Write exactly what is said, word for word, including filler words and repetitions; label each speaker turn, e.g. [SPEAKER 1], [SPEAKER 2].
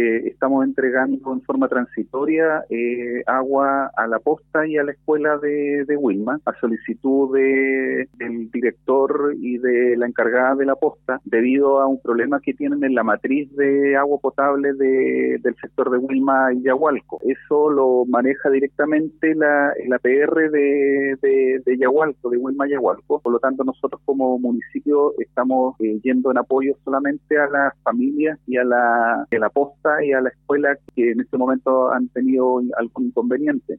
[SPEAKER 1] Eh, estamos entregando en forma transitoria eh, agua a la posta y a la escuela de, de Wilma, a solicitud de, del director y de la encargada de la posta, debido a un problema que tienen en la matriz de agua potable de, del sector de Wilma y Yahualco. Eso lo maneja directamente la, la P R de, de, de Yahualco, de Wilma y Yahualco. Por lo tanto, nosotros como municipio estamos eh, yendo en apoyo solamente a las familias y a la, a la posta y a la escuela que en este momento han tenido algún inconveniente.